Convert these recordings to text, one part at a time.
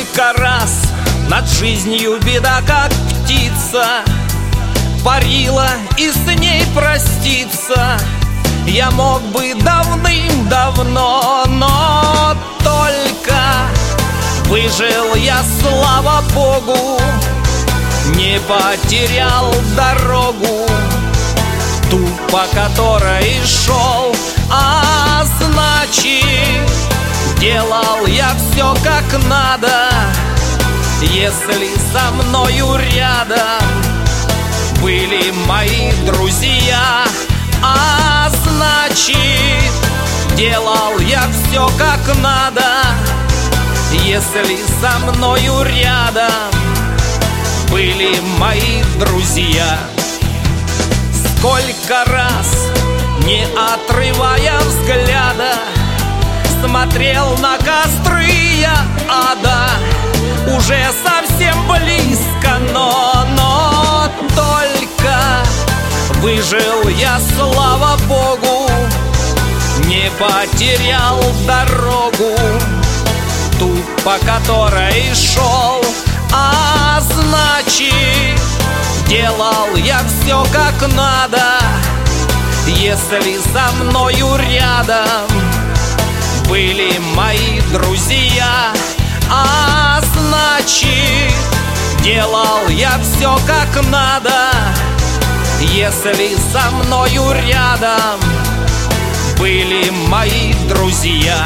Сколько раз над жизнью беда, как птица, парила, и с ней проститься я мог бы давным-давно, но только выжил я, слава Богу, не потерял дорогу, ту, по которой шел, а значит, делал я все как надо. Если со мною рядом были мои друзья, а значит, делал я все как надо. Если со мною рядом были мои друзья. Сколько раз, не отрывая взгляда, смотрел на костры я ада. Уже совсем близко, но только выжил я, слава Богу, не потерял дорогу, ту, по которой шел, а значит, делал я все как надо. Если со мною рядом были мои друзья, а значит, делал я все как надо. Если со мною рядом были мои друзья.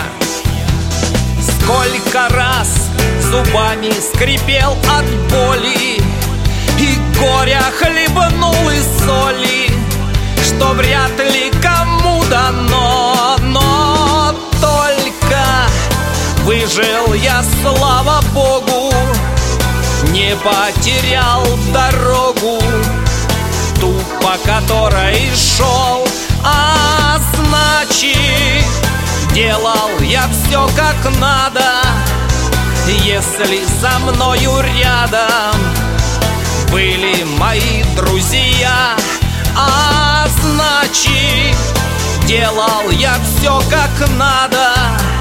Сколько раз зубами скрипел от боли и горя хлебнул из соли, что вряд ли кому дано, но только выжил я, слава Богу, не потерял дорогу, ту, по которой шел, а значит, делал я все как надо. Если со мною рядом были мои друзья, а значит, делал я все как надо.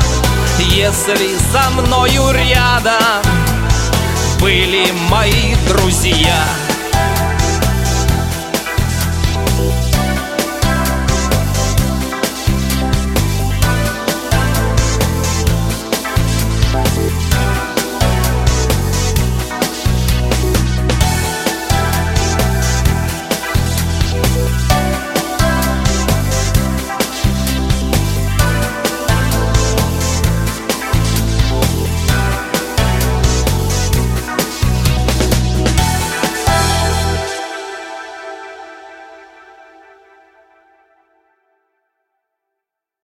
Если со мною рядом были мои друзья.